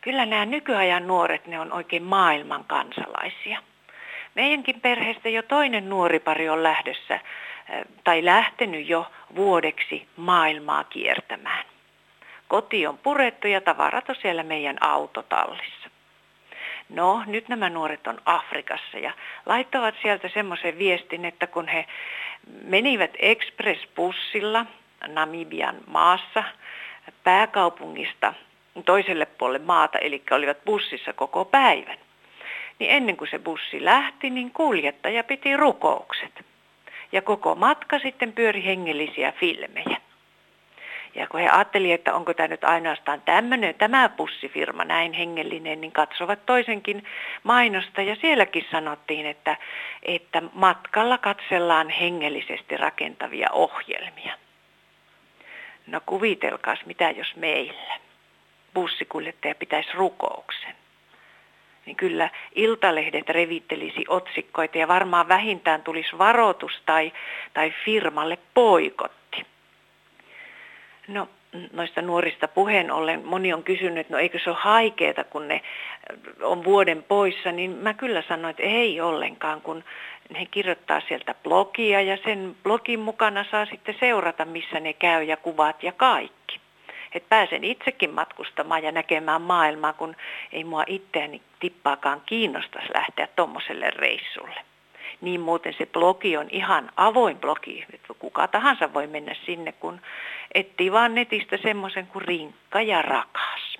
Kyllä nämä nykyajan nuoret, ne on oikein maailman kansalaisia. Meidänkin perheestä jo toinen nuoripari on lähdössä tai lähtenyt jo vuodeksi maailmaa kiertämään. Koti on purettu ja tavarat on siellä meidän autotallissa. No, nyt nämä nuoret on Afrikassa ja laittavat sieltä semmoisen viestin, että kun he menivät expressbussilla Namibian maassa pääkaupungista toiselle puolelle maata, eli olivat bussissa koko päivän, niin ennen kuin se bussi lähti, niin kuljettaja piti rukoukset. Ja koko matka sitten pyöri hengellisiä filmejä. Ja kun he ajattelivat, että onko tämä nyt ainoastaan tämä bussifirma näin hengellinen, niin katsovat toisenkin mainosta. Ja sielläkin sanottiin, että matkalla katsellaan hengellisesti rakentavia ohjelmia. No kuvitelkaas, mitä jos meillä bussikuljettaja pitäisi rukouksen. Niin kyllä iltalehdet revittelisi otsikkoita ja varmaan vähintään tulisi varoitus tai firmalle boikotti. No noista nuorista puheen ollen moni on kysynyt, että no eikö se ole haikeeta, kun ne on vuoden poissa, niin mä kyllä sanoin, että ei ollenkaan, kun he kirjoittaa sieltä blogia ja sen blogin mukana saa sitten seurata, missä ne käy ja kuvat ja kaikki. Että pääsen itsekin matkustamaan ja näkemään maailmaa, kun ei mua itseäni tippaakaan kiinnostaisi lähteä tommoselle reissulle. Niin muuten se blogi on ihan avoin blogi, että kuka tahansa voi mennä sinne, kun etsii vaan netistä semmoisen kuin Rinkka ja rakas.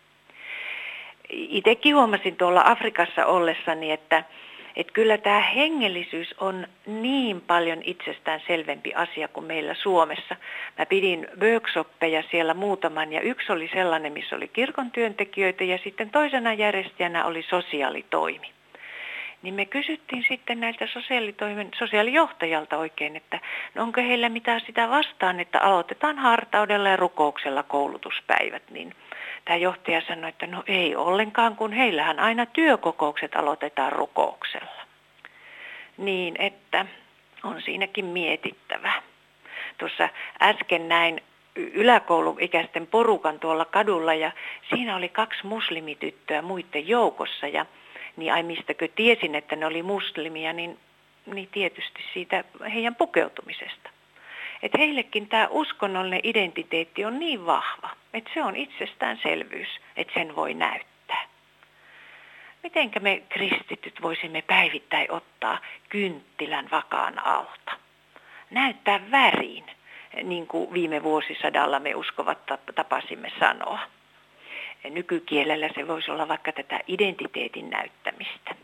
Itsekin huomasin tuolla Afrikassa ollessani, että kyllä tämä hengellisyys on niin paljon itsestään selvempi asia kuin meillä Suomessa. Mä pidin workshoppeja siellä muutaman ja yksi oli sellainen, missä oli kirkon työntekijöitä ja sitten toisena järjestäjänä oli sosiaalitoimi. Niin me kysyttiin sitten näiltä sosiaalijohtajalta oikein, että no onko heillä mitään sitä vastaan, että aloitetaan hartaudella ja rukouksella koulutuspäivät. Niin tämä johtaja sanoi, että no ei ollenkaan, kun heillähän aina työkokoukset aloitetaan rukouksella. Niin, että on siinäkin mietittävä. Tuossa äsken näin yläkouluikäisten porukan tuolla kadulla ja siinä oli 2 muslimityttöä muiden joukossa ja niin ai mistäkö tiesin, että ne oli muslimia, niin tietysti siitä heidän pukeutumisesta. Että heillekin tämä uskonnollinen identiteetti on niin vahva, että se on itsestäänselvyys, että sen voi näyttää. Mitenkä me kristityt voisimme päivittäin ottaa kynttilän vakaan alta? Näyttää väriin, niin kuin viime vuosisadalla me uskovat tapasimme sanoa. Nykykielellä se voisi olla vaikka tätä identiteetin näyttämistä.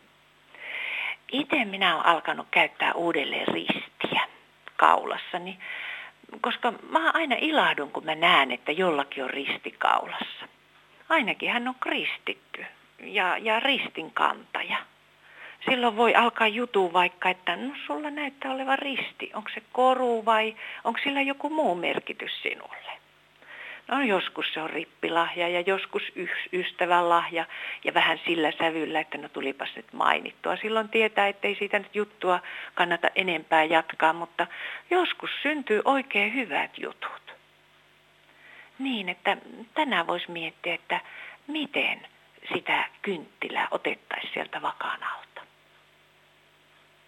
Itse minä olen alkanut käyttää uudelleen ristiä kaulassani, koska mä aina ilahdun, kun mä näen, että jollakin on risti kaulassa. Ainakin hän on kristitty ja ristin kantaja. Silloin voi alkaa jutua vaikka, että no sulla näyttää olevan risti. Onko se koru vai onko sillä joku muu merkitys sinulle? No joskus se on rippilahja ja joskus ystävän lahja ja vähän sillä sävyllä, että no tulipas nyt mainittua. Silloin tietää, ettei siitä nyt juttua kannata enempää jatkaa, mutta joskus syntyy oikein hyvät jutut. Niin, että tänään voisi miettiä, että miten sitä kynttilää otettaisiin sieltä vakaan alta.